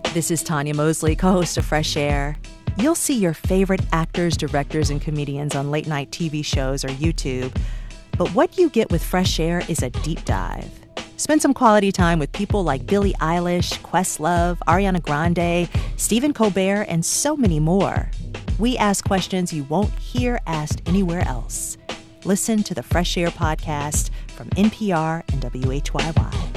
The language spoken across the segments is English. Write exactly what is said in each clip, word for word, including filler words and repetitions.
This is Tanya Mosley, co-host of Fresh Air. You'll see your favorite actors, directors, and comedians on late-night T V shows or YouTube. But what you get with Fresh Air is a deep dive. Spend some quality time with people like Billie Eilish, Questlove, Ariana Grande, Stephen Colbert, and so many more. We ask questions you won't hear asked anywhere else. Listen to the Fresh Air podcast from N P R and W H Y Y.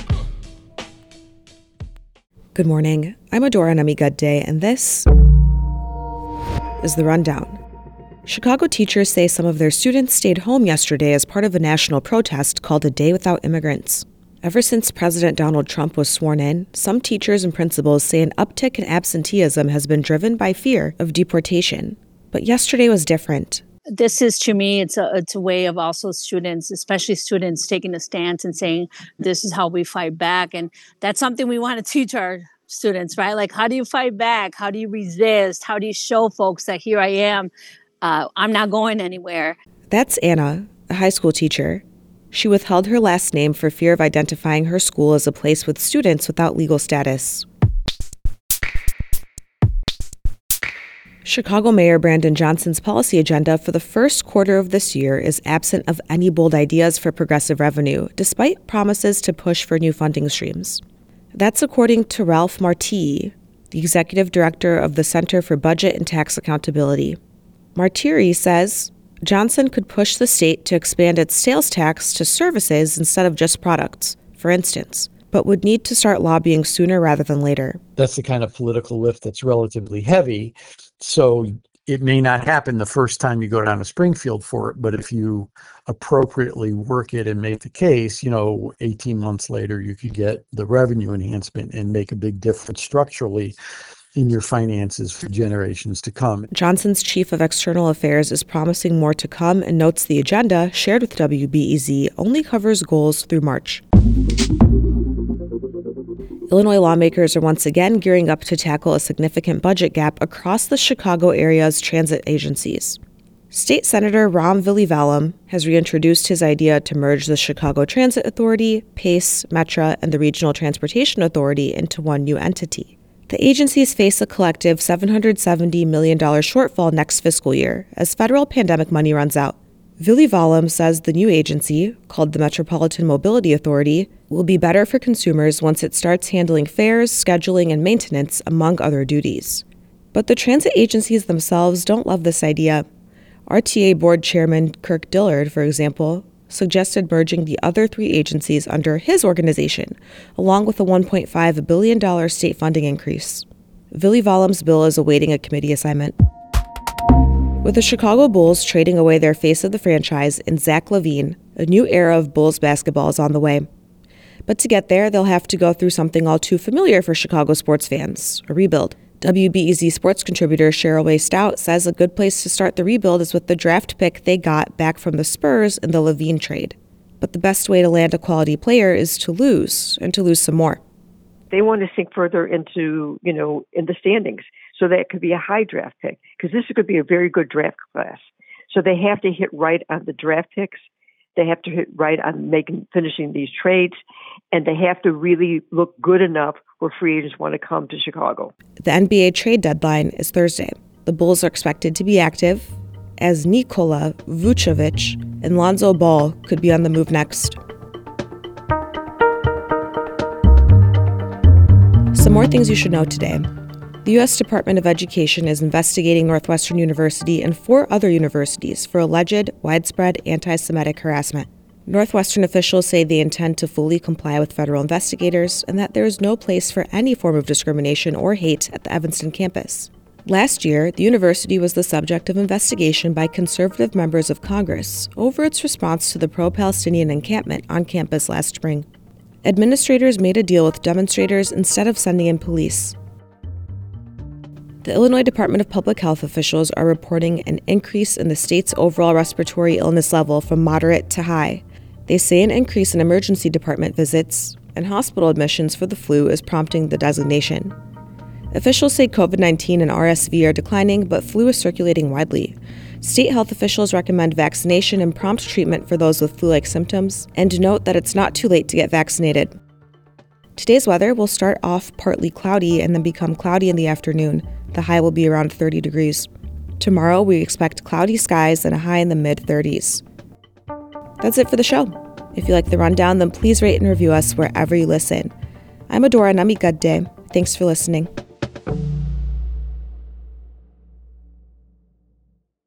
Good morning. I'm Adora Nami-Gudde, and this is The Rundown. Chicago teachers say some of their students stayed home yesterday as part of a national protest called A Day Without Immigrants. Ever since President Donald Trump was sworn in, some teachers and principals say an uptick in absenteeism has been driven by fear of deportation. But yesterday was different. This is, to me, it's a it's a way of also students, especially students, taking a stance and saying, this is how we fight back. And that's something we want to teach our students, right? Like, how do you fight back? How do you resist? How do you show folks that here I am, uh, I'm not going anywhere? That's Anna, a high school teacher. She withheld her last name for fear of identifying her school as a place with students without legal status. Chicago Mayor Brandon Johnson's policy agenda for the first quarter of this year is absent of any bold ideas for progressive revenue, despite promises to push for new funding streams. That's according to Ralph Martee, the executive director of the Center for Budget and Tax Accountability. Martee says Johnson could push the state to expand its sales tax to services instead of just products, for instance, but would need to start lobbying sooner rather than later. That's the kind of political lift that's relatively heavy. So it may not happen the first time you go down to Springfield for it, but if you appropriately work it and make the case, you know, eighteen months later, you could get the revenue enhancement and make a big difference structurally in your finances for generations to come. Johnson's chief of external affairs is promising more to come and notes the agenda, shared with W B E Z, only covers goals through March. Illinois lawmakers are once again gearing up to tackle a significant budget gap across the Chicago area's transit agencies. State Senator Ram Villivalam has reintroduced his idea to merge the Chicago Transit Authority, PACE, Metra, and the Regional Transportation Authority into one new entity. The agencies face a collective seven hundred seventy million dollars shortfall next fiscal year as federal pandemic money runs out. Villivalam says the new agency, called the Metropolitan Mobility Authority, will be better for consumers once it starts handling fares, scheduling, and maintenance, among other duties. But the transit agencies themselves don't love this idea. R T A Board Chairman Kirk Dillard, for example, suggested merging the other three agencies under his organization, along with a one point five billion dollars state funding increase. Villivalam's bill is awaiting a committee assignment. With the Chicago Bulls trading away their face of the franchise in Zach LaVine, a new era of Bulls basketball is on the way. But to get there, they'll have to go through something all too familiar for Chicago sports fans, a rebuild. W B E Z sports contributor Cheryl Way Stout says a good place to start the rebuild is with the draft pick they got back from the Spurs in the LaVine trade. But the best way to land a quality player is to lose, and to lose some more. They want to sink further into, you know, in the standings so that it could be a high draft pick, because this could be a very good draft class. So they have to hit right on the draft picks. They have to hit right on making finishing these trades, and they have to really look good enough where free agents want to come to Chicago. The N B A trade deadline is Thursday. The Bulls are expected to be active, as Nikola Vucevic and Lonzo Ball could be on the move next. Some more things you should know today. The U S Department of Education is investigating Northwestern University and four other universities for alleged widespread anti-Semitic harassment. Northwestern officials say they intend to fully comply with federal investigators and that there is no place for any form of discrimination or hate at the Evanston campus. Last year, the university was the subject of investigation by conservative members of Congress over its response to the pro-Palestinian encampment on campus last spring. Administrators made a deal with demonstrators instead of sending in police. The Illinois Department of Public Health officials are reporting an increase in the state's overall respiratory illness level from moderate to high. They say an increase in emergency department visits and hospital admissions for the flu is prompting the designation. Officials say covid nineteen and R S V are declining, but flu is circulating widely. State health officials recommend vaccination and prompt treatment for those with flu-like symptoms, and note that it's not too late to get vaccinated. Today's weather will start off partly cloudy and then become cloudy in the afternoon. The high will be around thirty degrees. Tomorrow, we expect cloudy skies and a high in the mid-thirties. That's it for the show. If you like the rundown, then please rate and review us wherever you listen. I'm Adora Namigadde. Thanks for listening.